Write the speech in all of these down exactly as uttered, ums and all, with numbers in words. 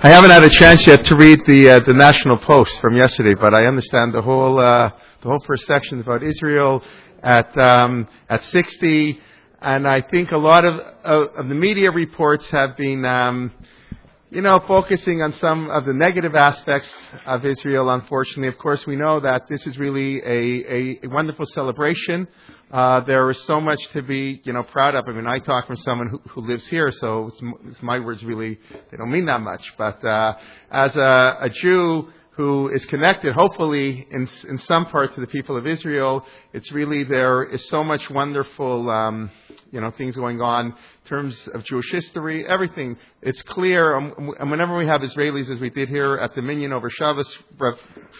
I haven't had a chance yet to read the uh, the National Post from yesterday, but I understand the whole uh, the whole first section about Israel at um, at sixty, and I think a lot of of, of the media reports have been, um, you know, focusing on some of the negative aspects of Israel. Unfortunately, of course, we know that this is really a, a, a wonderful celebration. Uh, there is so much to be, you know, proud of. I mean, I talk from someone who, who lives here, so it's, it's my words really, they don't mean that much. But uh, as a, a Jew who is connected, hopefully, in, in some part to the people of Israel, it's really, there is so much wonderful, um, you know, things going on in terms of Jewish history, everything. It's clear, um, and whenever we have Israelis, as we did here at the Minyan over Shabbos, Rav,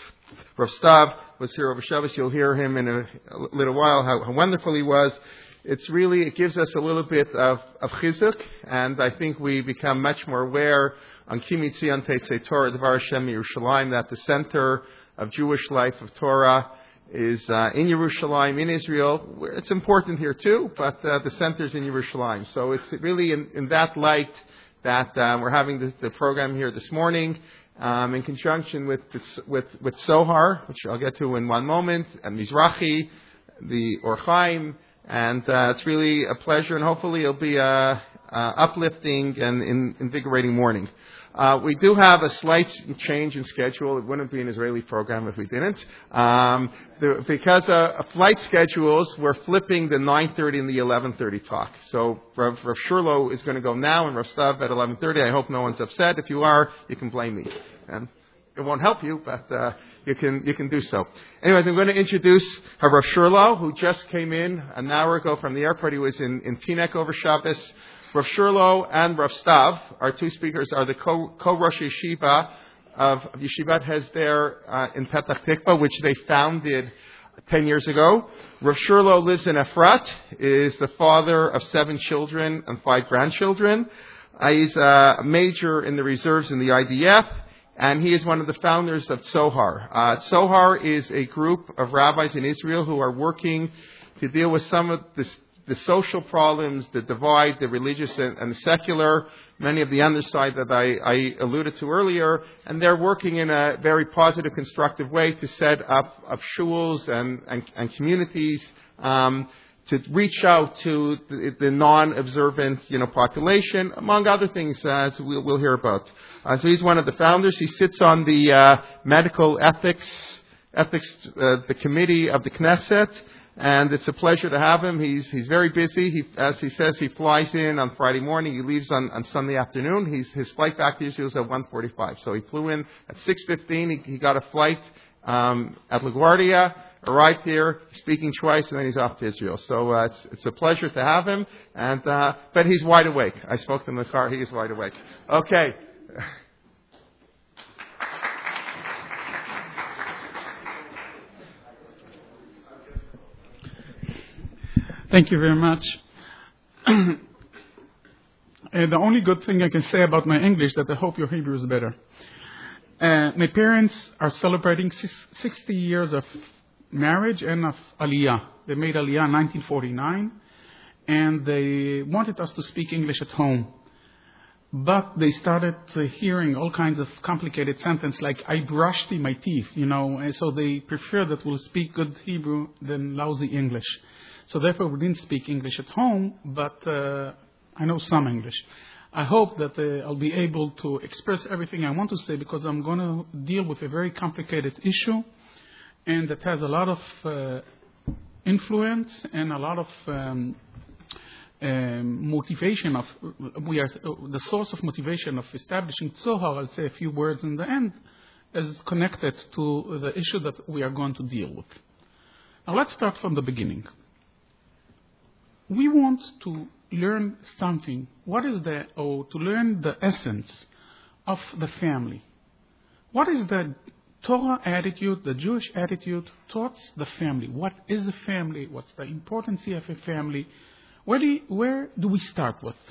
Rav Stav was here over Shabbos. You'll hear him in a, a little while, how, how wonderful he was. It's really, it gives us a little bit of, of chizuk, and I think we become much more aware on Ki Mitzion Teitzei Torah, Dvar Hashem Yerushalayim, that the center of Jewish life, of Torah, is uh, in Yerushalayim, in Israel. It's important here too, but uh, the center is in Yerushalayim. So it's really in, in that light that uh, we're having the, the program here this morning. Um, in conjunction with, with with Sohar, which I'll get to in one moment, and Mizrahi, the Or Chaim, and uh, it's really a pleasure, and hopefully it'll be a, a uplifting and in, invigorating morning. Uh, we do have a slight change in schedule. It wouldn't be an Israeli program if we didn't. Um, the, because uh, of flight schedules, we're flipping the nine thirty and the eleven thirty talk. So Rav, Rav Shurlo is going to go now, and Rav Stav at eleven thirty. I hope no one's upset. If you are, you can blame me. And it won't help you, but uh, you can you can do so. Anyways, I'm going to introduce Rav Shurlo, who just came in an hour ago from the airport. He was in, in Teaneck over Shabbos. Rav Shurlo and Rav Stav, our two speakers, are the co, co-Rosh Yeshiva of, of Yeshivat Hesder uh, in Petach Tikva, which they founded ten years ago. Rav Shurlo lives in Efrat, is the father of seven children and five grandchildren. Uh, he's a major in the reserves in the I D F, and he is one of the founders of Tzohar. Uh, Tzohar is a group of rabbis in Israel who are working to deal with some of this the social problems, the divide, the religious and, and the secular, many of the underside that I, I alluded to earlier, and they're working in a very positive, constructive way to set up, up shuls and, and, and communities um, to reach out to the, the non-observant, you know, population, among other things, uh, as we'll, we'll hear about. Uh, so he's one of the founders. He sits on the uh, medical ethics, ethics, uh, the committee of the Knesset. And it's a pleasure to have him. He's he's very busy. He, as he says, he flies in on Friday morning. He leaves on, on Sunday afternoon. He's, his flight back to Israel is at one forty-five. So he flew in at six fifteen. He, he got a flight um, at LaGuardia, arrived here, speaking twice, and then he's off to Israel. So uh, it's it's a pleasure to have him. And uh, but he's wide awake. I spoke to him in the car. He is wide awake. Okay. Thank you very much. uh, the only good thing I can say about my English that I hope your Hebrew is better. Uh, my parents are celebrating sixty years of marriage and of Aliyah. They made Aliyah in nineteen forty-nine, and they wanted us to speak English at home. But they started uh, hearing all kinds of complicated sentences like, I brushed my teeth, you know, and so they prefer that we'll speak good Hebrew than lousy English. So therefore, we didn't speak English at home, but uh, I know some English. I hope that uh, I'll be able to express everything I want to say, because I'm going to deal with a very complicated issue, and that has a lot of uh, influence and a lot of um, um, motivation of, we are uh, the source of motivation of establishing Tzohar. I'll say a few words in the end, is connected to the issue that we are going to deal with. Now let's start from the beginning. We want to learn something. What is the, or to learn the essence of the family. What is the Torah attitude, the Jewish attitude towards the family? What is a family? What's the importance of a family? Where do, you, where do we start with?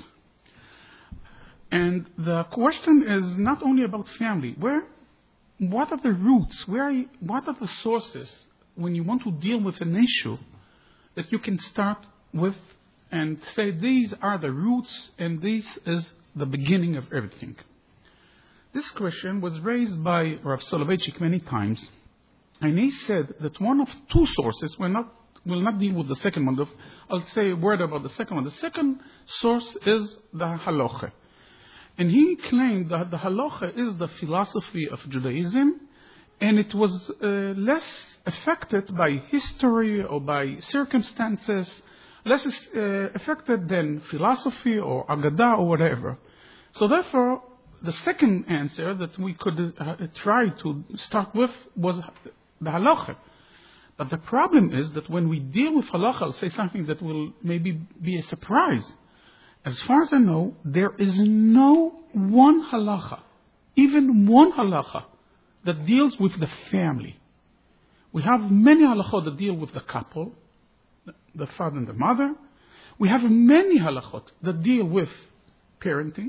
And the question is not only about family. Where, what are the roots? Where, you, what are the sources when you want to deal with an issue that you can start with and say these are the roots and this is the beginning of everything? this question was raised by Rav Soloveitchik many times, and he said that one of two sources, we're not, we'll not deal with the second one, I'll say a word about the second one. The second source is the halacha. And he claimed that the halacha is the philosophy of Judaism, and it was uh, less affected by history or by circumstances, less uh, affected than philosophy or Agadah or whatever. So therefore, the second answer that we could uh, try to start with was the halacha. But the problem is that when we deal with halacha, I'll say something that will maybe be a surprise. As far as I know, there is no one halacha, even one halacha, that deals with the family. We have many halachot that deal with the couple, the father and the mother. We have many halachot that deal with parenting,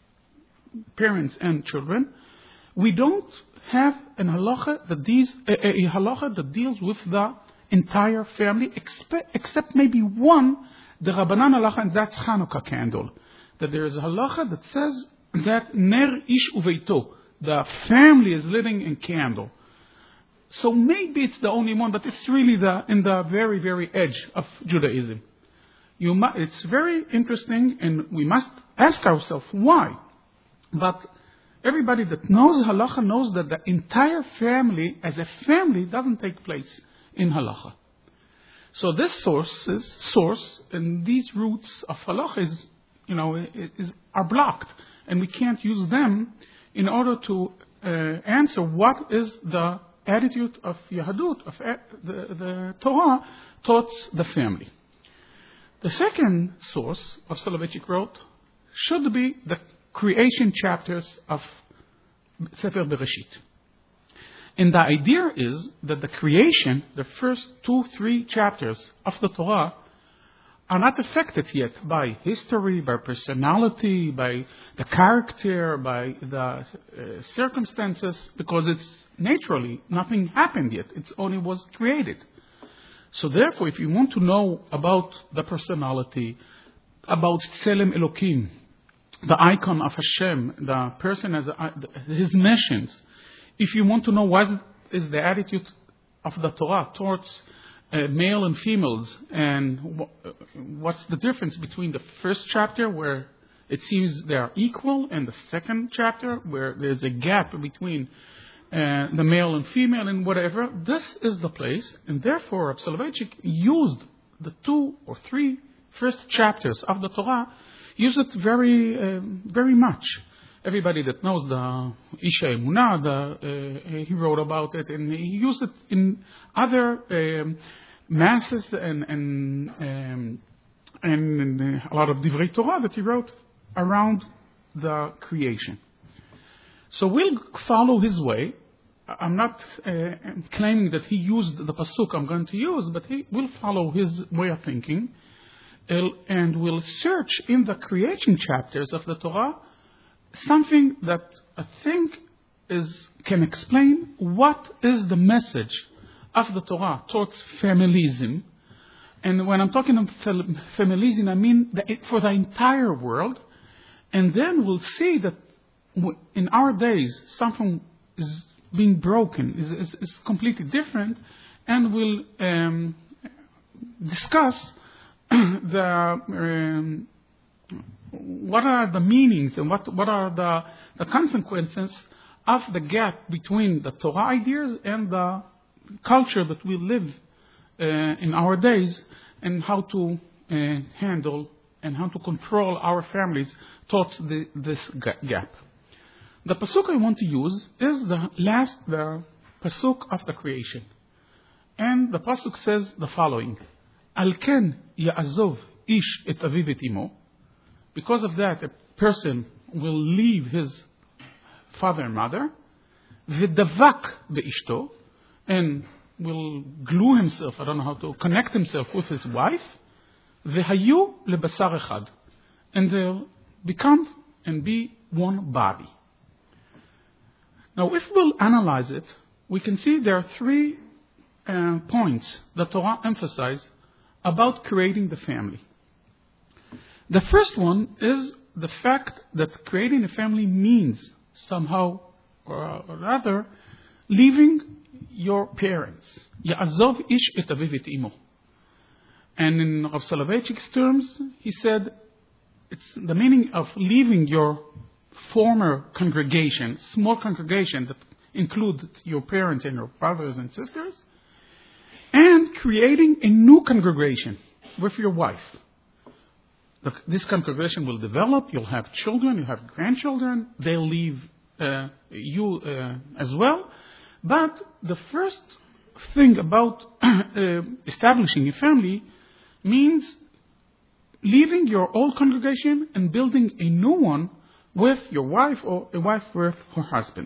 parents and children. We don't have an halacha that deals, a, a halacha that deals with the entire family, except, except maybe one, the Rabbanan halacha, and that's Hanukkah candle. That there is a halacha that says that ner ish uveito, the family is living in candle. So maybe it's the only one, but it's really the in the very, very edge of Judaism. You mu- it's very interesting, and we must ask ourselves why. But everybody that knows halacha knows that the entire family, as a family, doesn't take place in halacha. So this source, is, source and these roots of halacha is, you know, is, are blocked, and we can't use them in order to uh, answer what is the attitude of Yahadut, of uh, the, the Torah, towards the family. The second source of Soloveitchik wrote should be the creation chapters of Sefer Bereshit. And the idea is that the creation, the first two, three chapters of the Torah, are not affected yet by history, by personality, by the character, by the uh, circumstances, because it's naturally, nothing happened yet. It only was created. So therefore, if you want to know about the personality, about Tselem Elokim, the icon of Hashem, the person as a, his missions, if you want to know what is the attitude of the Torah towards uh, male and females, and wh- what's the difference between the first chapter where it seems they are equal, and the second chapter where there's a gap between uh, the male and female and whatever, this is the place, and therefore Rav Soloveitchik used the two or three first chapters of the Torah, used it very, uh, very much. Everybody that knows the Isha Emunah, the, uh, he wrote about it, and he used it in other um, masses and and, um, and a lot of Divrei Torah that he wrote around the creation. So we'll follow his way. I'm not uh, claiming that he used the pasuk I'm going to use, but he will follow his way of thinking, and will search in the creation chapters of the Torah something that I think is can explain what is the message of the Torah towards familism. And when I'm talking about familism, I mean the, for the entire world. And then we'll see that in our days, something is being broken, is, is, is completely different, and we'll um, discuss the um, what are the meanings and what, what are the, the consequences of the gap between the Torah ideas and the culture that we live uh, in our days, and how to uh, handle and how to control our families towards the, this gap. The pasuk I want to use is the last, the pasuk of the creation. And the pasuk says the following: Al ken ya'azov ish et aviv et imo. Because of that, a person will leave his father and mother, v'davak be'ishto, and will glue himself, I don't know how to, connect himself with his wife, v'hayu lebasar echad, and they'll become and be one body. Now, if we'll analyze it, we can see there are three uh, points that Torah emphasizes about creating the family. The first one is the fact that creating a family means somehow or rather, leaving your parents. Ya'azov ish et aviv et imo. And in Rav Soloveitchik's terms, he said, it's the meaning of leaving your former congregation, small congregation that included your parents and your brothers and sisters, and creating a new congregation with your wife. The, this congregation will develop, you'll have children, you'll have grandchildren, they'll leave uh, you uh, as well. But the first thing about uh, establishing a family means leaving your old congregation and building a new one with your wife or a wife with her husband.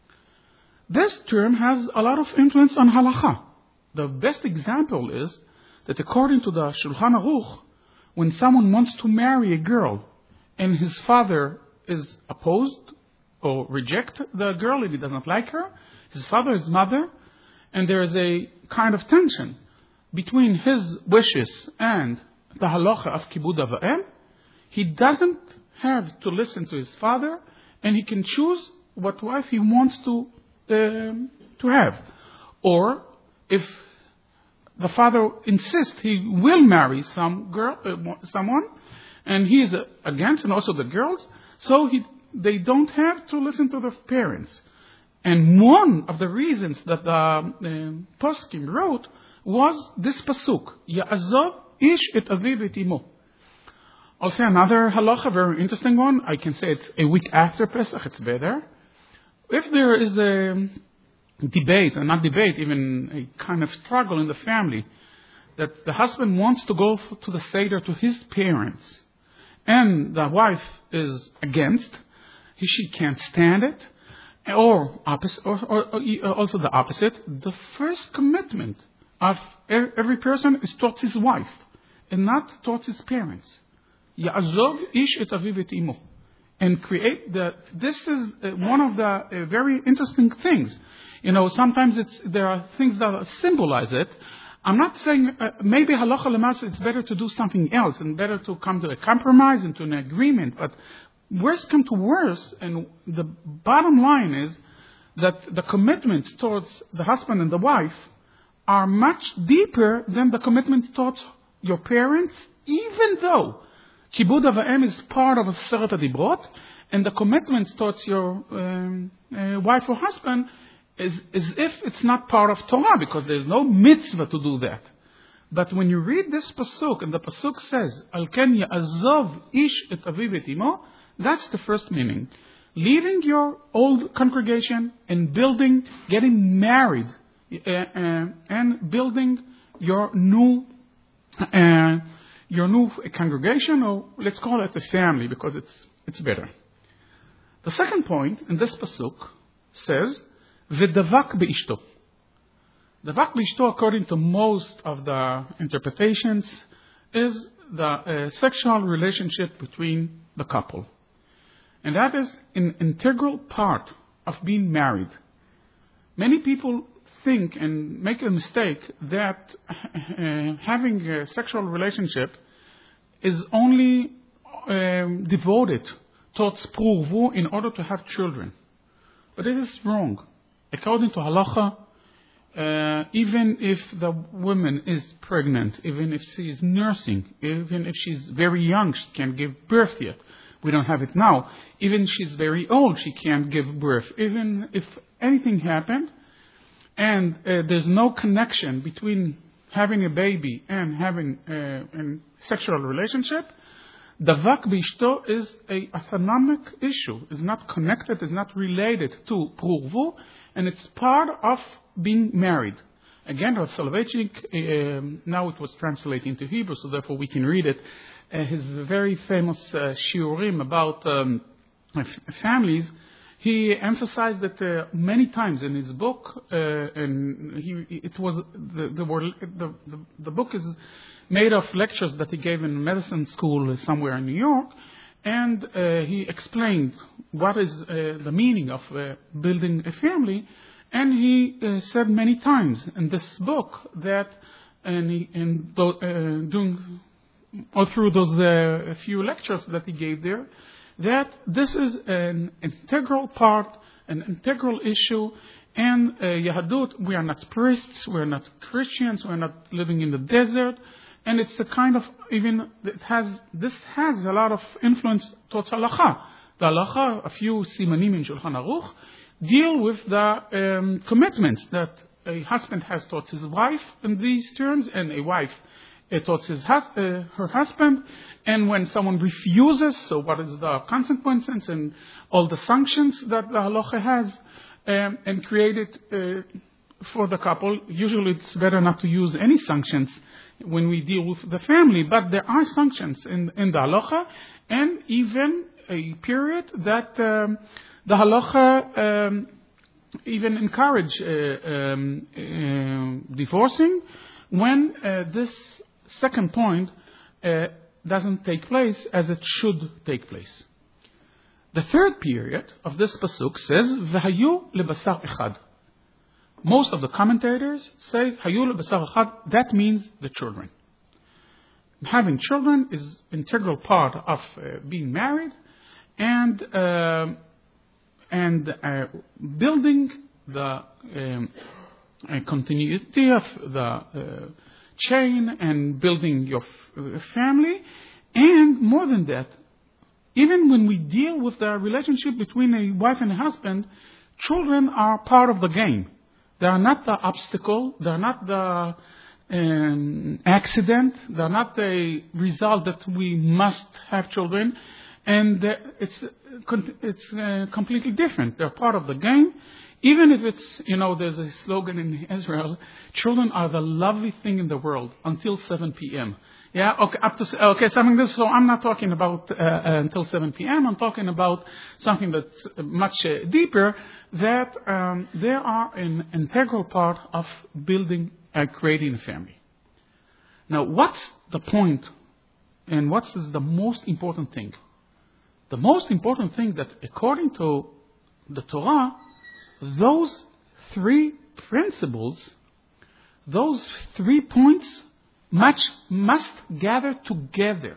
This term has a lot of influence on halakha. The best example is that according to the Shulchan Aruch, when someone wants to marry a girl and his father is opposed or reject the girl and he does not like her, his father, his mother, and there is a kind of tension between his wishes and the halacha of kibud av va'em, he doesn't have to listen to his father, and he can choose what wife he wants to um, to have. Or if the father insists he will marry some girl, uh, someone, and he is uh, against, and also the girls, so he they don't have to listen to their parents. And one of the reasons that the uh, poskim wrote was this pasuk, Ya'azov ish et aviv et imo. I'll say another halacha, very interesting one. I can say it a week after Pesach, it's better. If there is a debate, or not debate, even a kind of struggle in the family, that the husband wants to go to the Seder to his parents, and the wife is against, he, she can't stand it, or, opposite, or, or, or also the opposite, the first commitment of every person is towards his wife, and not towards his parents. Ya'azov ish et aviv et imo. And create the, this is one of the uh, very interesting things. You know, sometimes it's, there are things that symbolize it. I'm not saying, uh, maybe halacha l'maaseh, it's better to do something else, and better to come to a compromise and to an agreement, but worse come to worse, and the bottom line is that the commitments towards the husband and the wife are much deeper than the commitments towards your parents, even though kibud av va'em is part of Aseret HaDibrot, and the commitments towards your um, uh, wife or husband is as if it's not part of Torah, because there's no mitzvah to do that. But when you read this pasuk, and the pasuk says, Al ken ya'azov ish et aviv et imo, that's the first meaning. Leaving your old congregation and building, getting married, uh, uh, and building your new uh, your new congregation, or let's call it a family, because it's it's better. The second point in this pasuk says, V'davak be'ishto. Davak be'ishto, according to most of the interpretations, is the uh, sexual relationship between the couple. And that is an integral part of being married. Many people think and make a mistake that uh, having a sexual relationship is only um, devoted towards pruvu in order to have children. But it is wrong. According to halacha, uh, even if the woman is pregnant, even if she is nursing, even if she's very young, she can't give birth yet. We don't have it now. Even if she's very old, she can't give birth. Even if anything happened, and uh, there's no connection between having a baby and having uh, a sexual relationship, Davak b'ishto is a autonomic issue. It's not connected, it's not related to pruvu, and it's part of being married. Again, Rav Soloveitchik, uh, now it was translated into Hebrew, so therefore we can read it. Uh, his very famous uh, shiurim about um, families, he emphasized that uh, many times in his book, uh, and he, it was the the, the the the book is made of lectures that he gave in medicine school somewhere in New York, and uh, he explained what is uh, the meaning of uh, building a family, and he uh, said many times in this book that, and he, and uh, doing all through those uh, few lectures that he gave there, that this is an integral part, an integral issue. And uh, Yahadut, we are not priests, we are not Christians, we are not living in the desert. And it's a kind of, even, it has, this has a lot of influence towards halacha. The halacha, a few simanim in Shulchan Aruch, deal with the um, commitments that a husband has towards his wife in these terms, and a wife uh, towards his hus- uh, her husband. And when someone refuses, so what is the consequences and all the sanctions that the halacha has, um, and created uh, for the couple. Usually it's better not to use any sanctions when we deal with the family, but there are sanctions in, in the halacha, and even a period that um, the halacha um, even encourage uh, um, uh, divorcing when uh, this second point uh, doesn't take place as it should take place. The third period of this pasuk says, "V'hayu lebasar echad." Most of the commentators say, "Hayu lebasar echad." That means the children. Having children is integral part of uh, being married, and uh, and uh, building the um, uh, continuity of the uh, chain and building your f- family. And more than that, even when we deal with the relationship between a wife and a husband, children are part of the game. They are not the obstacle. They are not the um, accident. They are not the result that we must have children. And uh, it's it's uh, completely different. They're part of the game. Even if it's, you know, there's a slogan in Israel, children are the lovely thing in the world until seven p.m. Yeah, okay, up to, okay, something this, so I'm not talking about uh, uh, until seven p.m. I'm talking about something that's much uh, deeper, that um, they are an integral part of building and creating a family. Now, what's the point and what is the most important thing? The most important thing that according to the Torah, those three principles, those three points much must gather together.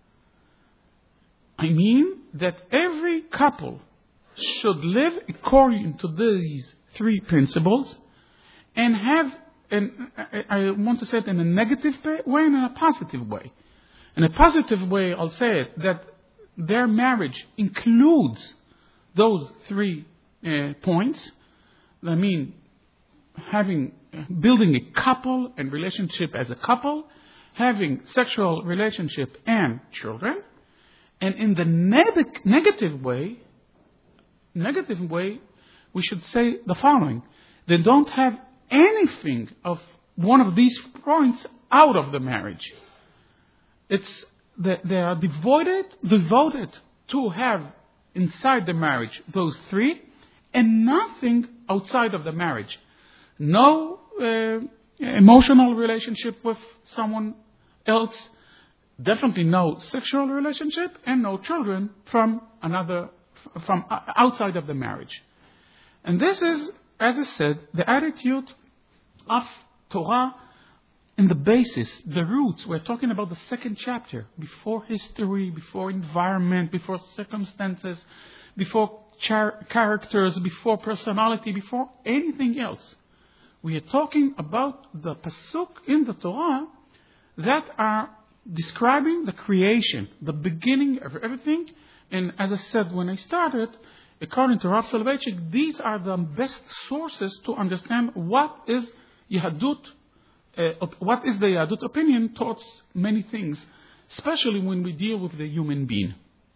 I mean that every couple should live according to these three principles and have, and I want to say it in a negative way and in a positive way. In a positive way, I'll say it, that their marriage includes those three uh, points. I mean, having, building a couple and relationship as a couple, having sexual relationship and children, and in the neg- negative way, negative way, we should say the following: they don't have anything of one of these points out of the marriage. It's that they are devoted, devoted to have inside the marriage those three, and nothing outside of the marriage. No uh, emotional relationship with someone else, definitely no sexual relationship, and no children from another, from outside of the marriage. And this is, as I said, the attitude of Torah in the basis, the roots. We're talking about the second chapter, before history, before environment, before circumstances, before char- characters, before personality, before anything else. We are talking about the pasuk in the Torah that are describing the creation, the beginning of everything. And as I said when I started, according to Rav Soloveitchik, these are the best sources to understand what is Yahadut, uh, what is the Yahadut opinion towards many things, especially when we deal with the human being.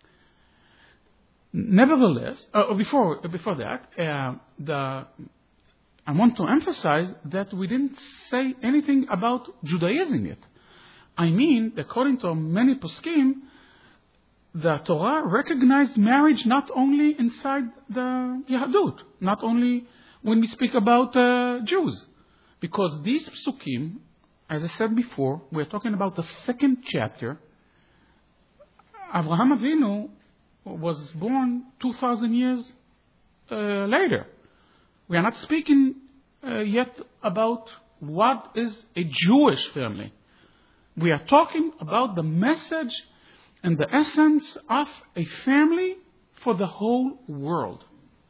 Nevertheless, uh, before before that, uh, the I want to emphasize that we didn't say anything about Judaizing it. I mean, according to many poskim, the Torah recognized marriage not only inside the Yahadut, not only when we speak about uh, Jews. Because these psukim, as I said before, we're talking about the second chapter. Avraham Avinu was born two thousand years uh, later. We are not speaking uh, yet about what is a Jewish family. We are talking about the message and the essence of a family for the whole world.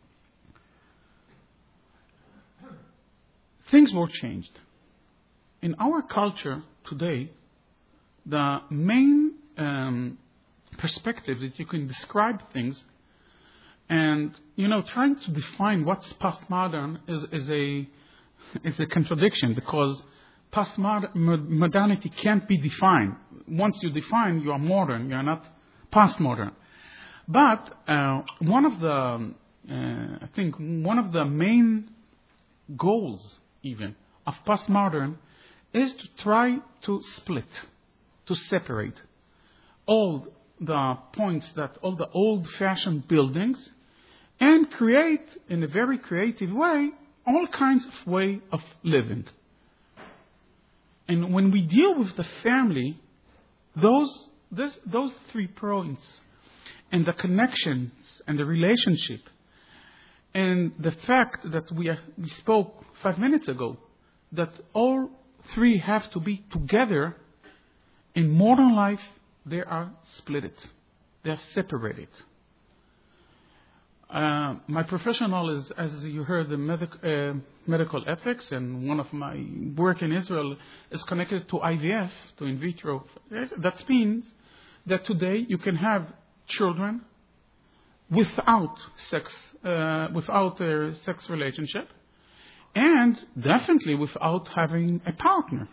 Things were changed. In our culture today, the main um, perspective that you can describe things, and you know, trying to define what's postmodern is, is a is a contradiction, because postmodernity can't be defined. Once you define, you are modern. You are not postmodern. But uh, one of the, uh, I think, one of the main goals, even of postmodern, is to try to split, to separate all the points that all the old-fashioned buildings, and create, in a very creative way, all kinds of way of living. And when we deal with the family, those this, those three points, and the connections and the relationship, and the fact that we, are, we spoke five minutes ago, that all three have to be together, in modern life, they are splitted. They are separated. Uh, my professional is, as you heard, the medic, uh, medical ethics, and one of my work in Israel is connected to I V F, to in vitro. That means that today you can have children without sex, uh, without a sex relationship, and definitely without having a partner.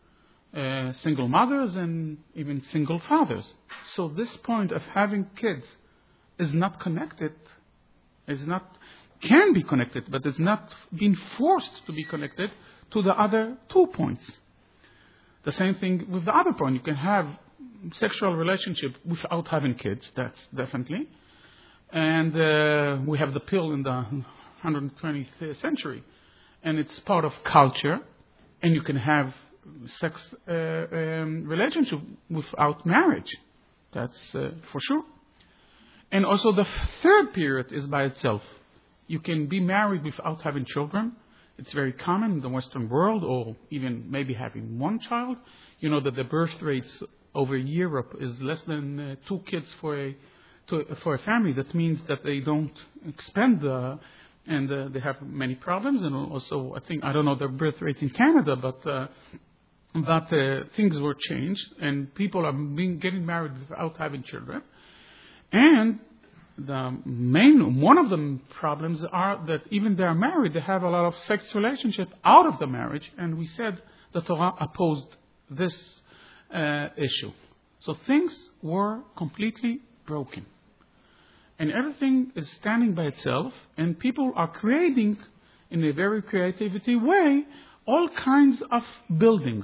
Uh, single mothers and even single fathers. So this point of having kids is not connected. Is not can be connected, but is not being forced to be connected to the other two points. The same thing with the other point. You can have sexual relationship without having kids. That's definitely. And uh, we have the pill in the one hundred twentieth century, and it's part of culture. And you can have sex uh, um, relationship without marriage. That's uh, for sure. And also the third period is by itself. You can be married without having children. It's very common in the Western world, or even maybe having one child. You know that the birth rates over Europe is less than uh, two kids for a to, for a family. That means that they don't expand the, and uh, they have many problems. And also, I think, I don't know the birth rates in Canada, but uh, but uh, things were changed, and people are being getting married without having children. And the main, one of the problems are that even they are married, they have a lot of sex relationship out of the marriage. And we said the Torah opposed this uh, issue. So things were completely broken. And everything is standing by itself. And people are creating, in a very creativity way, all kinds of buildings.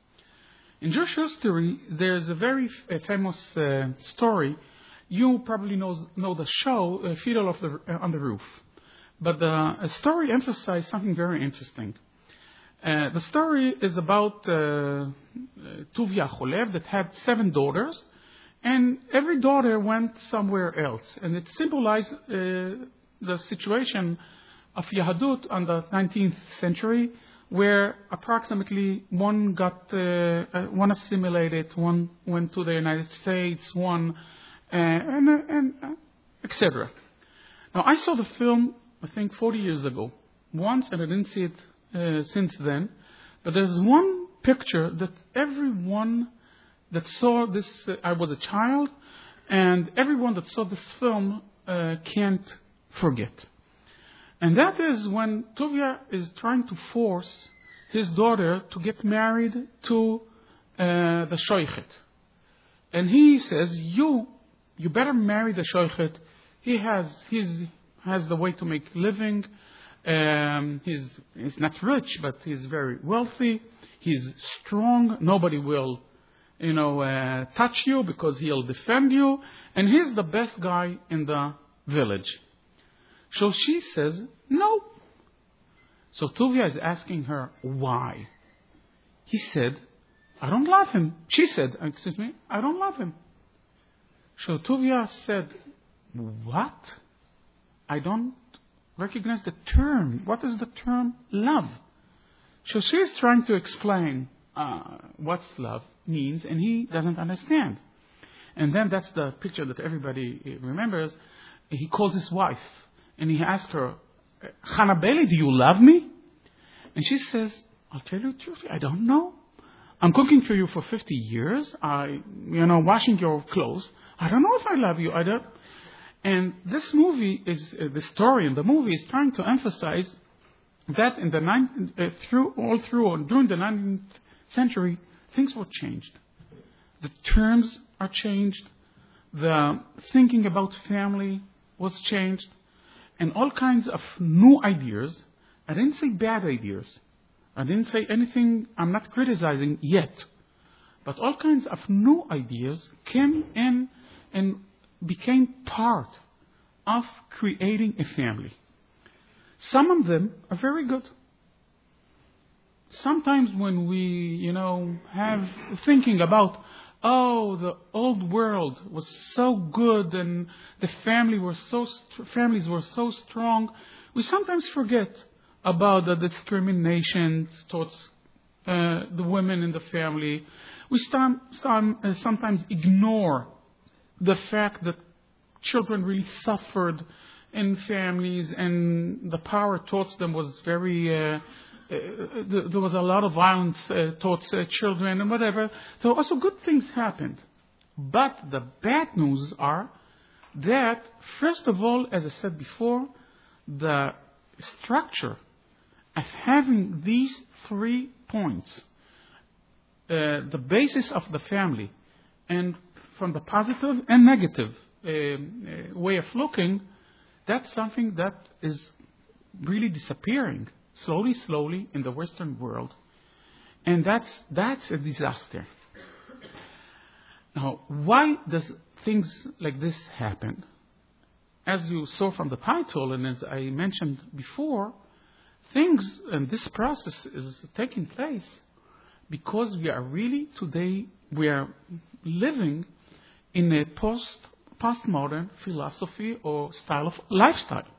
In Jewish history, there's a very f- a famous uh, story. You probably know, know the show, uh, Fiddle of the, uh, on the Roof. But the story emphasized something very interesting. Uh, the story is about uh, uh, Tuvia Cholev that had seven daughters, and every daughter went somewhere else. And it symbolized uh, the situation of Yahadut on the nineteenth century, where approximately one got, uh, uh, one assimilated, one went to the United States, one... Uh, and, uh, and uh, et cetera. Now, I saw the film, I think, forty years ago, once, and I didn't see it uh, since then. But there's one picture that everyone that saw this, uh, I was a child, and everyone that saw this film uh, can't forget. And that is when Tuvia is trying to force his daughter to get married to uh, the shoichet. And he says, you... You better marry the shoichet. He has he's, has the way to make living. Um, he's, he's not rich, but he's very wealthy. He's strong. Nobody will, you know, uh, touch you because he'll defend you. And he's the best guy in the village. So she says, no. So Tuvia is asking her, why? He said, I don't love him. She said, excuse me, I don't love him. So Tuvia said, what? I don't recognize the term. What is the term love? So she's trying to explain uh, what love means, and he doesn't understand. And then that's the picture that everybody remembers. He calls his wife and he asks her, Hannah Bailey, do you love me? And she says, I'll tell you the truth, I don't know. I'm cooking for you for fifty years. I, you know, washing your clothes. I don't know if I love you. I don't. And this movie is, uh, the story in the movie is trying to emphasize that in the nineteenth, uh, through, all through, or during the nineteenth century, things were changed. The terms are changed. The thinking about family was changed. And all kinds of new ideas. I didn't say bad ideas. I didn't say anything, I'm not criticizing yet. But all kinds of new ideas came in and became part of creating a family. Some of them are very good. Sometimes when we, you know, have thinking about, oh, the old world was so good and the family were so st- families were so strong, we sometimes forget about the discrimination towards uh, the women in the family. We some, some, uh, sometimes ignore the fact that children really suffered in families and the power towards them was very, uh, uh, there was a lot of violence uh, towards uh, children and whatever. So also good things happened. But the bad news are that, first of all, as I said before, the structure of having these three points, uh, the basis of the family, and from the positive and negative uh, uh, way of looking, that's something that is really disappearing slowly, slowly in the Western world. And that's, that's a disaster. Now, why does things like this happen? As you saw from the title, and as I mentioned before, things and this process is taking place because we are really today, we are living in a post, postmodern philosophy or style of lifestyle.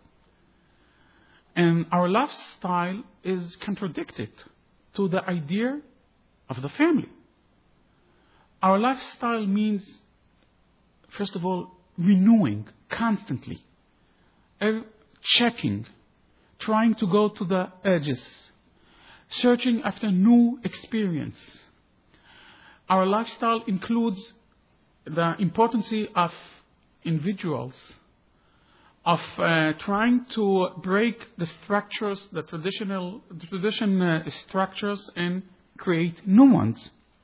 And our lifestyle is contradicted to the idea of the family. Our lifestyle means, first of all, renewing constantly, checking, trying to go to the edges, searching after new experience. Our lifestyle includes the importance of individuals, of uh, trying to break the structures, the traditional the tradition uh, structures, and create new ones.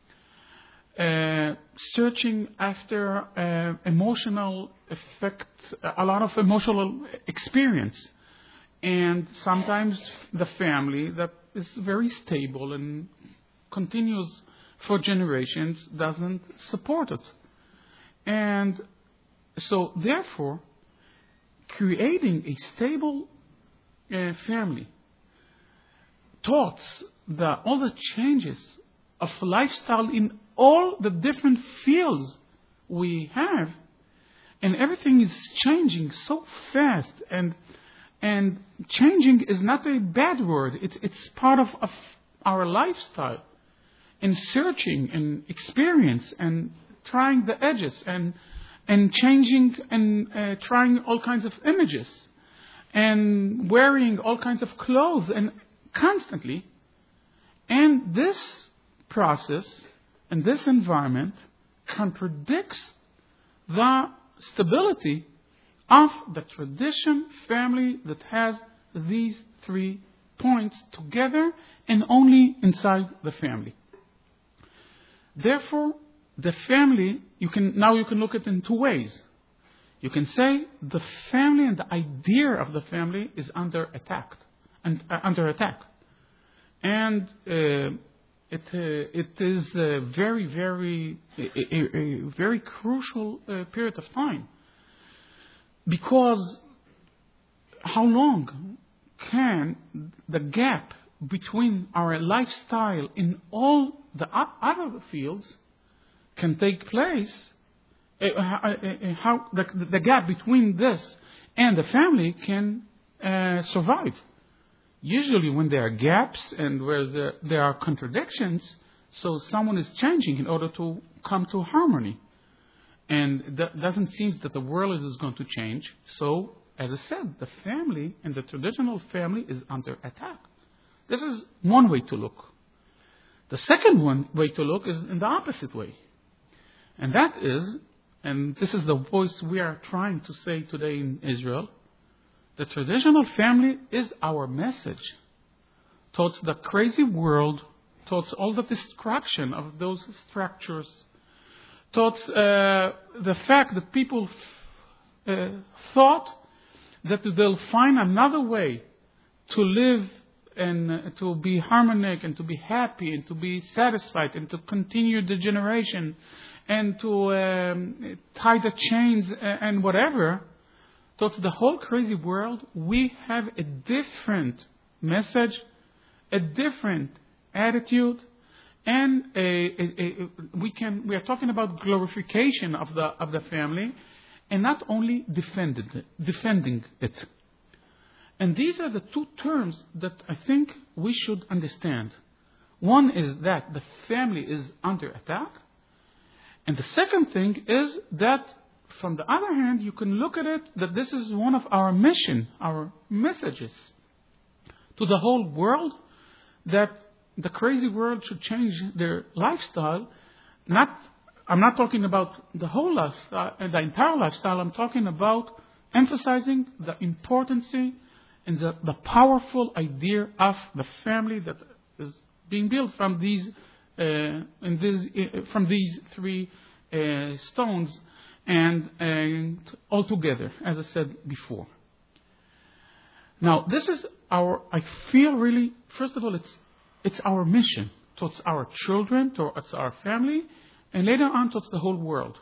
Uh, searching after uh, emotional effect, a lot of emotional experience. And sometimes the family that is very stable and continues for generations doesn't support it. And so, therefore, creating a stable uh, family, thoughts, the, all the changes of lifestyle in all the different fields we have, and everything is changing so fast, and And changing is not a bad word. It's, it's part of, of our lifestyle. And searching and experience and trying the edges and and changing and uh, trying all kinds of images and wearing all kinds of clothes and constantly. And this process and this environment contradicts the stability of the tradition family that has these three points together and only inside the family. Therefore, the family, you can now you can look at it in two ways. You can say the family and the idea of the family is under attack, and uh, under attack, and uh, it uh, it is a very very a, a, a very crucial uh, period of time. Because how long can the gap between our lifestyle in all the other fields can take place? Uh, uh, how the, the gap between this and the family can uh, survive? Usually, when there are gaps and where there, there are contradictions, so someone is changing in order to come to harmony. And it doesn't seem that the world is going to change. So, as I said, the family and the traditional family is under attack. This is one way to look. The second one way to look is in the opposite way. And that is, and this is the voice we are trying to say today in Israel, the traditional family is our message towards the crazy world, towards all the destruction of those structures, towards uh, the fact that people uh, thought that they'll find another way to live and uh, to be harmonic and to be happy and to be satisfied and to continue the generation and to um, tie the chains and whatever. Towards the whole crazy world, we have a different message, a different attitude, and a, a, a, we can we are talking about glorification of the of the family, and not only defended it, defending it. And these are the two terms that I think we should understand. One is that the family is under attack, and the second thing is that, from the other hand, you can look at it that this is one of our mission, our messages to the whole world, that the crazy world should change their lifestyle. Not, I'm not talking about the whole lifestyle, the entire lifestyle. I'm talking about emphasizing the importance and the, the powerful idea of the family that is being built from these, uh, in these, uh, from these three uh, stones, and, and all together, as I said before. Now, this is our. I feel really. First of all, it's it's our mission towards our children, towards our family, and later on towards the whole world.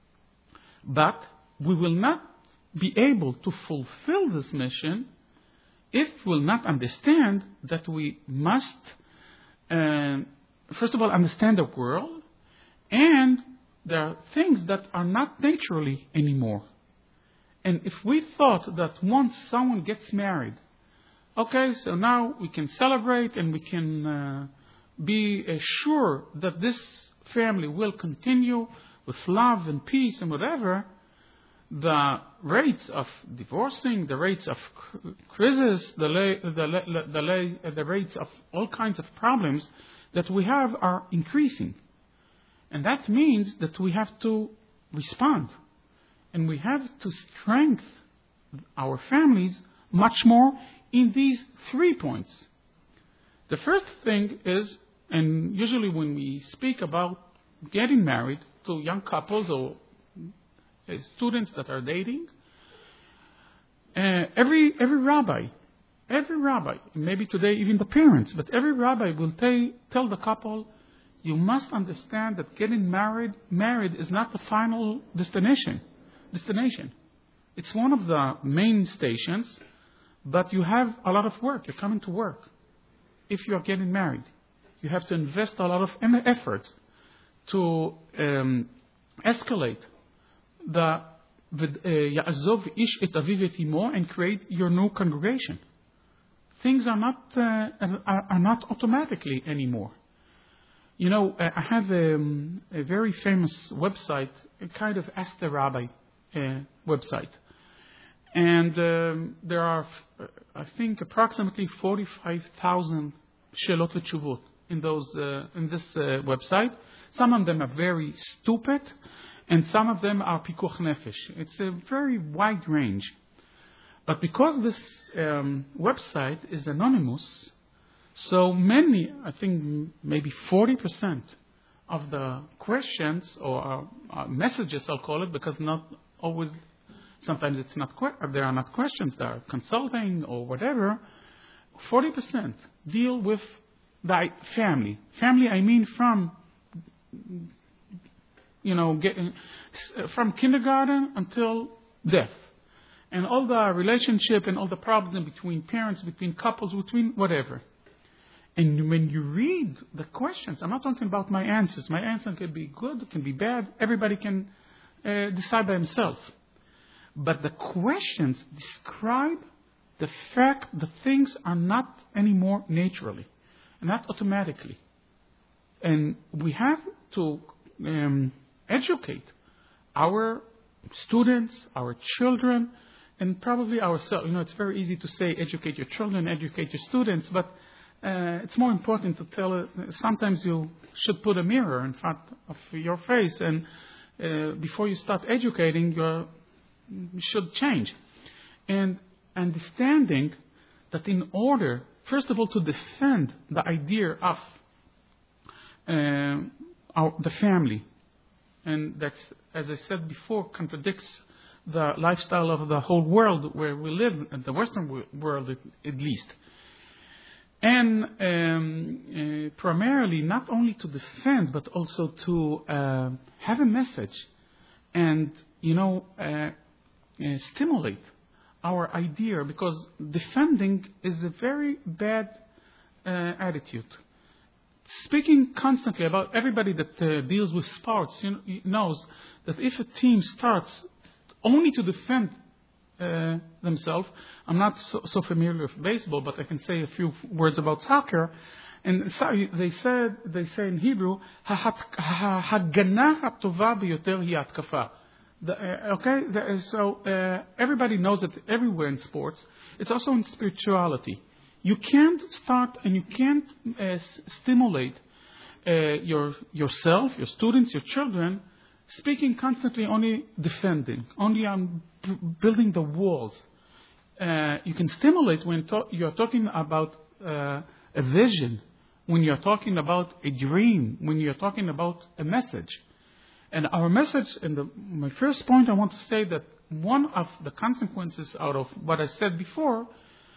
But we will not be able to fulfill this mission if we will not understand that we must, uh, first of all, understand the world, and there are things that are not naturally anymore. And if we thought that once someone gets married, okay, so now we can celebrate and we can uh, be uh, sure that this family will continue with love and peace and whatever, the rates of divorcing, the rates of crisis, the, la- the, la- the, la- the rates of all kinds of problems that we have are increasing. And that means that we have to respond. And we have to strengthen our families much more in these three points. The first thing is, and usually when we speak about getting married to young couples or uh, students that are dating, uh, every every rabbi, every rabbi, maybe today even the parents, but every rabbi will t- tell the couple, you must understand that getting married married is not the final destination. Destination. It's one of the main stations, but you have a lot of work. You're coming to work. If you are getting married, you have to invest a lot of efforts to um, escalate the Ya'azov ish et aviv et imo and create your new congregation. Things are not uh, are, are not automatically anymore. You know, I have a, a very famous website, a kind of Ask the Rabbi uh, website. And um, there are, uh, I think, approximately forty-five thousand Shelot v'Tshuvot in, those, uh, in this uh, website. Some of them are very stupid, and some of them are Pikuach Nefesh. It's a very wide range. But because this um, website is anonymous, so many, I think maybe forty percent of the questions or uh, messages, I'll call it, because not always, sometimes it's not, que- there are not questions, there are consulting or whatever, forty percent deal with the family. Family, I mean from, you know, getting, from kindergarten until death. And all the relationship and all the problems in between parents, between couples, between whatever. And when you read the questions, I'm not talking about my answers. My answer can be good, it can be bad. Everybody can uh, decide by himself. But the questions describe the fact that things are not anymore naturally, and not automatically. And we have to um, educate our students, our children, and probably ourselves. You know, it's very easy to say educate your children, educate your students, but uh, it's more important to tell it. Sometimes you should put a mirror in front of your face, and uh, before you start educating, you're, you should change. And understanding that in order, first of all, to defend the idea of uh, our, the family, and that's, as I said before, contradicts the lifestyle of the whole world where we live, in the Western world at, at least. And um, uh, primarily, not only to defend, but also to uh, have a message and, you know, uh, uh, stimulate our idea, because defending is a very bad uh, attitude. Speaking constantly about everybody that uh, deals with sports, you know, knows that if a team starts only to defend uh, themselves, I'm not so, so familiar with baseball, but I can say a few words about soccer. And sorry, they said they say in Hebrew, "Hagana hatova biyoter hi hatkafa." Okay, the, so uh, everybody knows it everywhere in sports. It's also in spirituality. You can't start and you can't uh, stimulate uh, your yourself, your students, your children, speaking constantly only defending, only on b- building the walls. Uh, you can stimulate when to- you're talking about uh, a vision, when you're talking about a dream, when you're talking about a message. And our message, and the, my first point I want to say that one of the consequences out of what I said before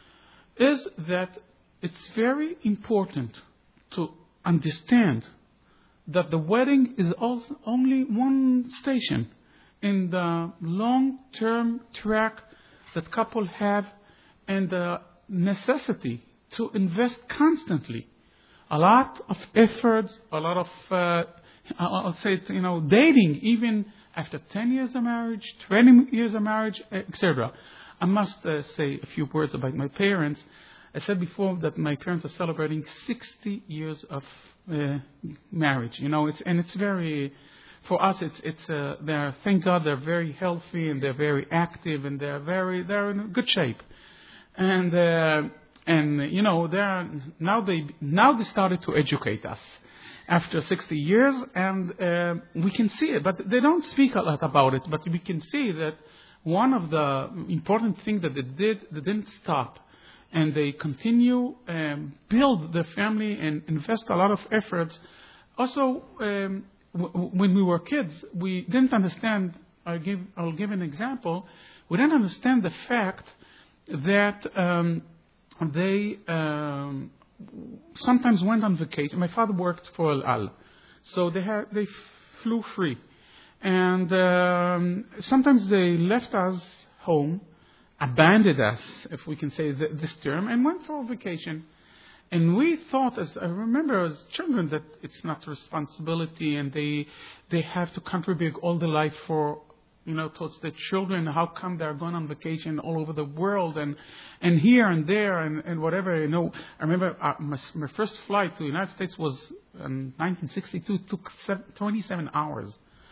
is that it's very important to understand that the wedding is also only one station in the long-term track that couples have, and the necessity to invest constantly a lot of efforts, a lot of uh, I'll say it, you know, dating, even after ten years of marriage, twenty years of marriage, et cetera. I must uh, say a few words about my parents. I said before that my parents are celebrating sixty years of uh, marriage. You know, it's and it's very, for us, it's it's uh, they're thank God they're very healthy and they're very active and they're very they're in good shape, and uh, and you know they're now they now they started to educate us after sixty years, and uh, we can see it, but they don't speak a lot about it, but we can see that one of the important things that they did, they didn't stop, and they continue um, build their family and invest a lot of efforts. Also, um, w- when we were kids, we didn't understand, I'll give, I'll give an example, we didn't understand the fact that um, they um, sometimes went on vacation. My father worked for El Al, so they had they flew free, and um, sometimes they left us home, abandoned us, if we can say th- this term, and went for a vacation. And we thought, as I remember as children, that it's not responsibility, and they they have to contribute all their life for, you know, towards the children. How come they're going on vacation all over the world and and here and there and, and whatever, you know. I remember uh, my, my first flight to the United States was in nineteen sixty-two. It took twenty-seven hours.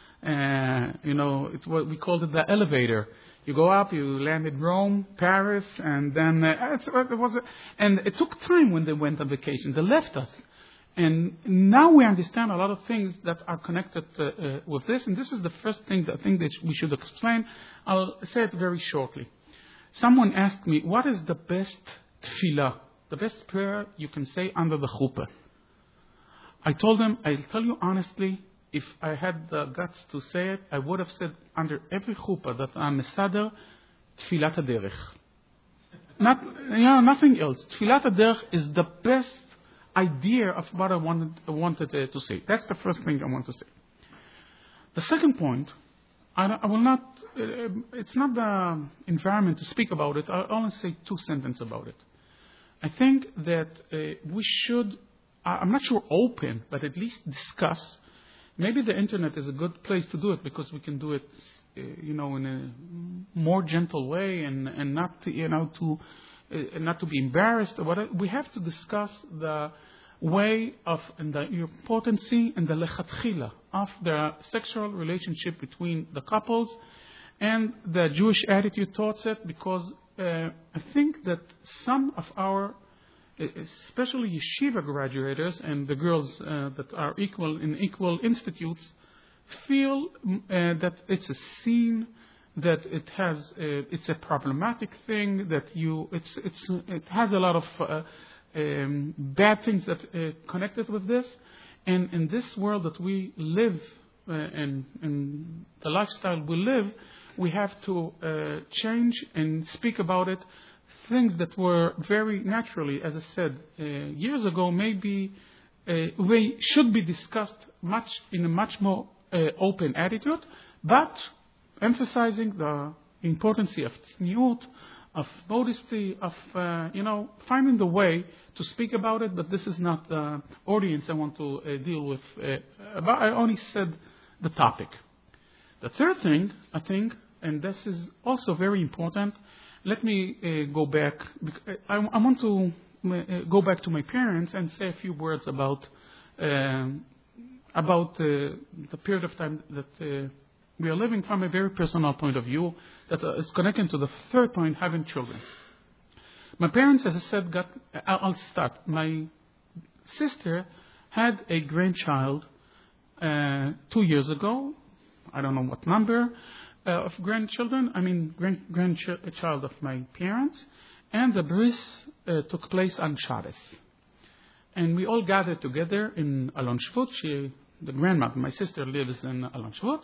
Uh, you know, it was, we called it the elevator. You go up, you land in Rome, Paris, and then uh, it's, it was, a, and it took time when they went on vacation. They left us. And now we understand a lot of things that are connected uh, uh, with this. And this is the first thing that I think that we should explain. I'll say it very shortly. Someone asked me, what is the best tefillah, the best prayer you can say under the chuppah? I told them, I'll tell you honestly, if I had the guts to say it, I would have said under every chuppah that I'm mesader, tefillat haderech. Not, you know, nothing else. Tefillat haderech is the best idea of what I wanted, wanted uh, to say. That's the first thing I want to say. The second point, I, I will not, uh, it's not the environment to speak about it. I'll only say two sentences about it. I think that uh, we should, I'm not sure open, but at least discuss. Maybe the internet is a good place to do it because we can do it, uh, you know, in a more gentle way and, and not, to, you know, to, uh, not to be embarrassed. What we have to discuss the way of and the importance and the lechatchila of the sexual relationship between the couples and the Jewish attitude towards it, because uh, I think that some of our, especially yeshiva graduates and the girls uh, that are equal in equal institutes, feel uh, that it's a sin, that it has uh, it's a problematic thing, that you it's it's it has a lot of uh, um, bad things that uh, connected with this, and in this world that we live uh, and in the lifestyle we live, we have to uh, change and speak about it. Things that were very naturally, as I said uh, years ago, maybe uh, we should be discussed much in a much more uh, open attitude, but emphasizing the importance of tzniut, of modesty, of uh, you know finding the way to speak about it. But this is not the audience I want to uh, deal with. Uh, about, I only said the topic. The third thing, I think, and this is also very important. Let me uh, go back. I, I want to uh, go back to my parents and say a few words about uh, about uh, the period of time that uh, we are living from a very personal point of view that uh, is connected to the third point, having children. My parents, as I said, got. I'll start. My sister had a grandchild uh, two years ago. I don't know what number. Uh, of grandchildren, I mean grand, grandchild of my parents, and the bris uh, took place on Shabbos. And we all gathered together in Alon Shvut. She, the grandmother, my sister lives in Alon Shvut.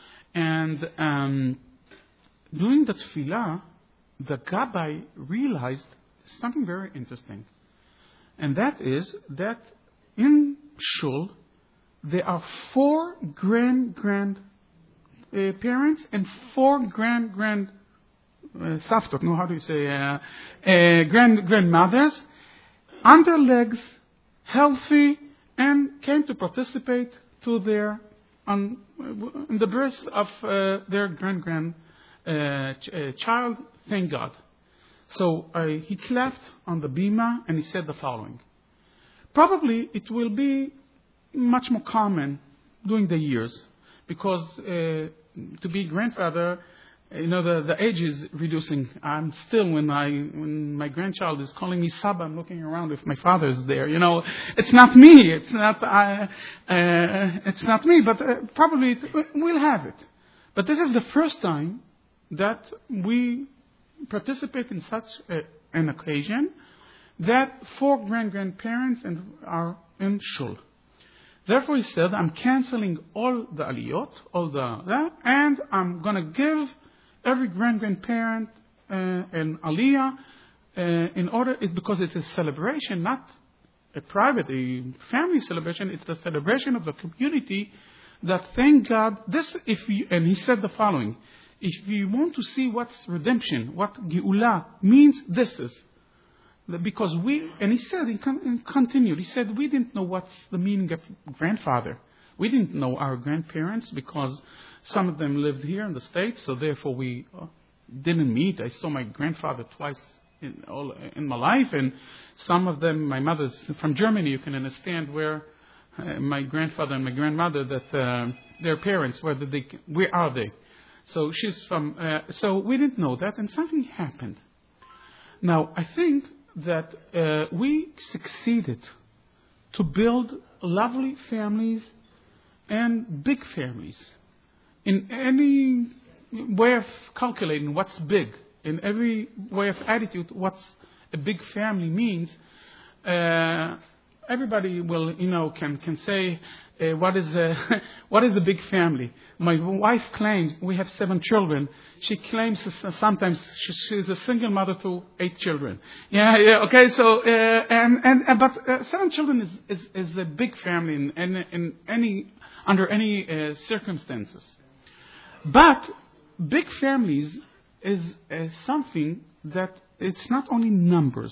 And um, during the tefillah, the Gabbai realized something very interesting. And that is that in Shul, there are four grand-grand Uh, parents and four grand grand uh, savtot, no, how do you say, uh, uh, grand grandmothers, on their legs, healthy, and came to participate to their on uh, in the birth of uh, their grand grand uh, ch- uh, child. Thank God. So uh, he clapped on the bima and he said the following: probably it will be much more common during the years, because uh, to be grandfather, you know, the, the age is reducing. I'm still, when I when my grandchild is calling me Saba, I'm looking around if my father is there. You know, it's not me. It's not I. Uh, it's not me. But uh, probably it, we'll have it. But this is the first time that we participate in such a, an occasion that four grand grandparents and are in shul. Therefore, he said, I'm canceling all the aliyot, all the that, and I'm going to give every grand-grandparent uh, an aliyah uh, in order, it, because it's a celebration, not a private, a family celebration. It's the celebration of the community that, thank God, this, if you, and he said the following: if you want to see what's redemption, what Geulah means, this is. Because we, and he said, he continued, he said, we didn't know what's the meaning of grandfather. We didn't know our grandparents because some of them lived here in the States, so therefore we uh, didn't meet. I saw my grandfather twice in, all, in my life, and some of them, my mother's from Germany, you can understand where uh, my grandfather and my grandmother, that uh, their parents, where did they, where are they? So she's from, uh, so we didn't know that, and something happened. Now, I think that uh, we succeeded to build lovely families and big families. In any way of calculating what's big, in every way of attitude, what's a big family means, uh, everybody will, you know, can can say uh, what is a what is a big family. My wife claims we have seven children. She claims sometimes she's a single mother to eight children. Yeah, yeah. Okay, so uh, and and uh, but uh, seven children is, is is a big family in in, in any under any uh, circumstances. But big families is uh, something that it's not only numbers,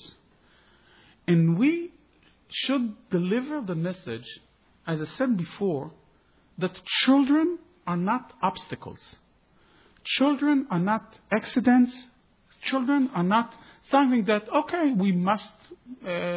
and we should deliver the message, as I said before, that children are not obstacles. Children are not accidents. Children are not something that, okay, we must uh,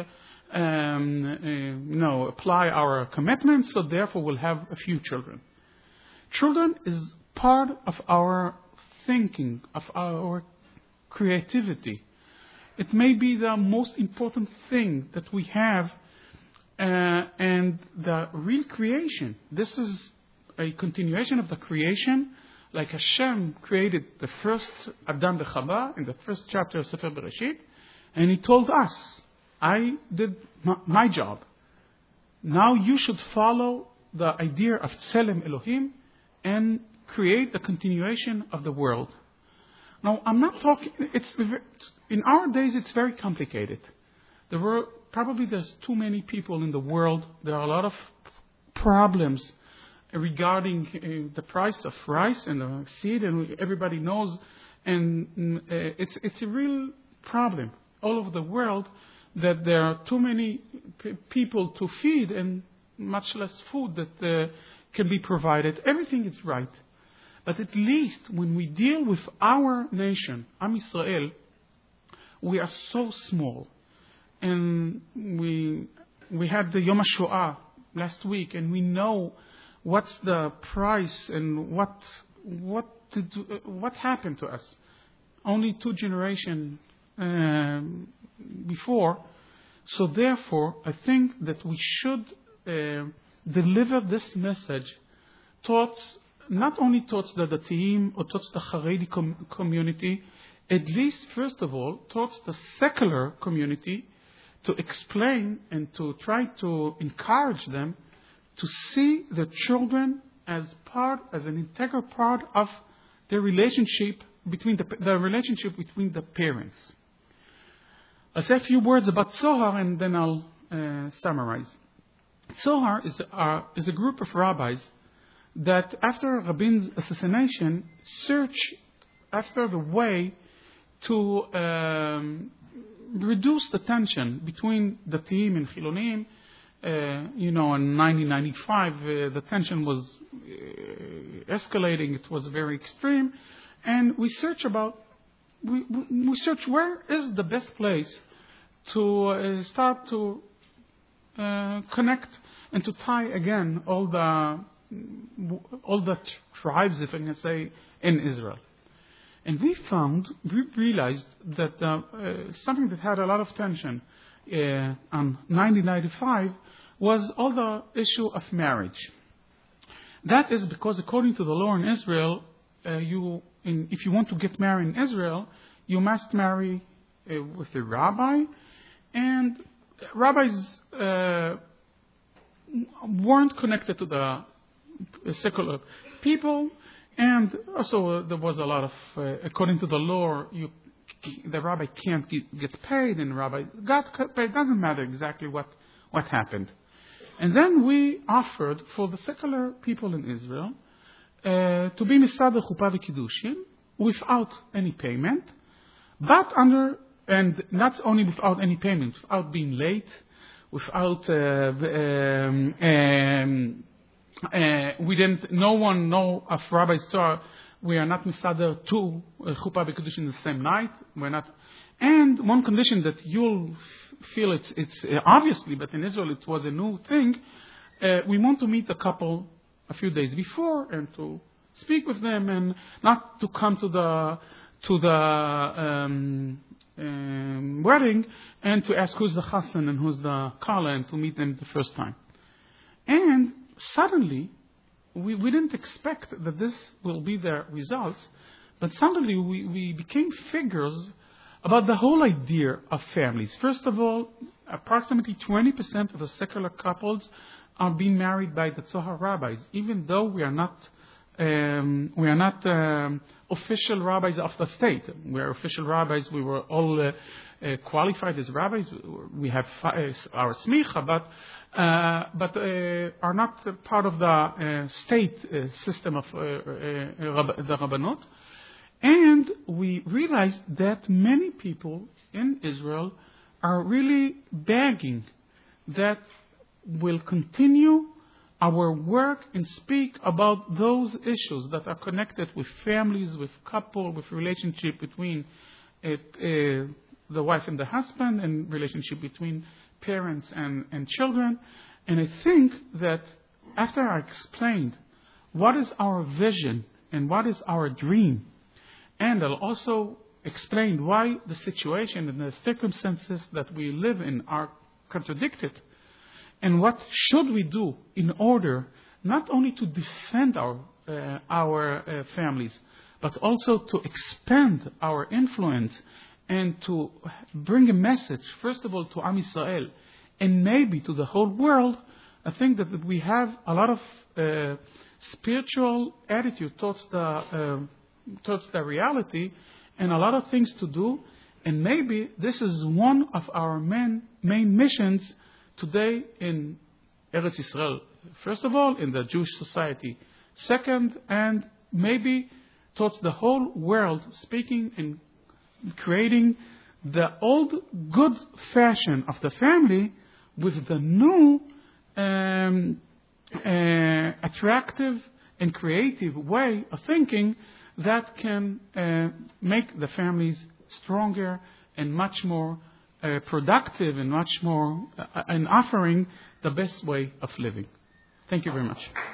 um, uh, you know, apply our commitments, so therefore we'll have a few children. Children is part of our thinking, of our creativity. It may be the most important thing that we have, uh, and the real creation. This is a continuation of the creation, like Hashem created the first Adam v'Chava in the first chapter of Sefer Bereshit, and He told us, I did my, my job. Now you should follow the idea of Tselem Elohim and create the continuation of the world. Now, I'm not talking, it's, in our days it's very complicated. There were, probably there's too many people in the world. There are a lot of problems regarding uh, the price of rice and the seed, and everybody knows, and uh, it's, it's a real problem all over the world that there are too many p- people to feed and much less food that uh, can be provided. Everything is right. But at least when we deal with our nation, Am Yisrael, we are so small. And we we had the Yom HaShoah last week, and we know what's the price and what what to do, what happened to us. Only two generations um, before. So therefore, I think that we should uh, deliver this message towards, not only towards the Datiim or towards the Haredi com- community, at least first of all towards the secular community, to explain and to try to encourage them to see the children as part, as an integral part of the relationship between the, the relationship between the parents. I'll say a few words about Tzohar and then I'll uh, summarize. Tzohar is a, is a group of rabbis that after Rabin's assassination search after the way to um, reduce the tension between the Datiim and Chilonim. Uh, you know, in nineteen ninety-five, uh, the tension was uh, escalating. It was very extreme. And we search about, we, we search where is the best place to uh, start to uh, connect and to tie again all the all the tribes, if I can say, in Israel. And we found, we realized that uh, uh, something that had a lot of tension uh, on nineteen ninety-five was all the issue of marriage. That is because according to the law in Israel, uh, you, in, if you want to get married in Israel, you must marry uh, with a rabbi, and rabbis uh, weren't connected to the secular people. And also uh, there was a lot of, uh, according to the law, you, the rabbi can't get, get paid, and the rabbi got paid. It doesn't matter exactly what, what happened. And then we offered for the secular people in Israel uh, to be Misader Chuppah v'Kiddushin without any payment, but under, and not only without any payment, without being late, without, uh, um, um, Uh, we didn't, no one know of Rabbi Tzor, we are not misader to uh, Chuppah v'Kiddushin the same night. We're not. And one condition that you'll f- feel it's, it's uh, obviously, but in Israel it was a new thing, uh, we want to meet the couple a few days before and to speak with them and not to come to the, to the um, um, wedding and to ask who's the chassan and who's the kala and to meet them the first time. And suddenly, we, we didn't expect that this will be the results, but suddenly we, we became figures about the whole idea of families. First of all, approximately twenty percent of the secular couples are being married by the Tzohar rabbis, even though we are not um, we are not um, official rabbis of the state. We are official rabbis. We were all uh, uh, qualified as rabbis. We have uh, our smicha, but uh, but uh, are not part of the uh, state uh, system of uh, uh, the Rabbanut. And we realized that many people in Israel are really begging that we'll continue our work and speak about those issues that are connected with families, with couple, with relationship between uh, uh, the wife and the husband and relationship between parents and, and children. And I think that after I explained what is our vision and what is our dream, and I'll also explain why the situation and the circumstances that we live in are contradicted, and what should we do in order not only to defend our uh, our uh, families, but also to expand our influence and to bring a message, first of all, to Am Yisrael, and maybe to the whole world. I think that we have a lot of uh, spiritual attitude towards the uh, towards the reality, and a lot of things to do. And maybe this is one of our main main missions today in Eretz Yisrael. First of all, in the Jewish society. Second, and maybe towards the whole world, speaking and creating the old good fashion of the family with the new um, uh, attractive and creative way of thinking that can uh, make the families stronger and much more uh, productive and much more uh, and offering the best way of living. Thank you very much.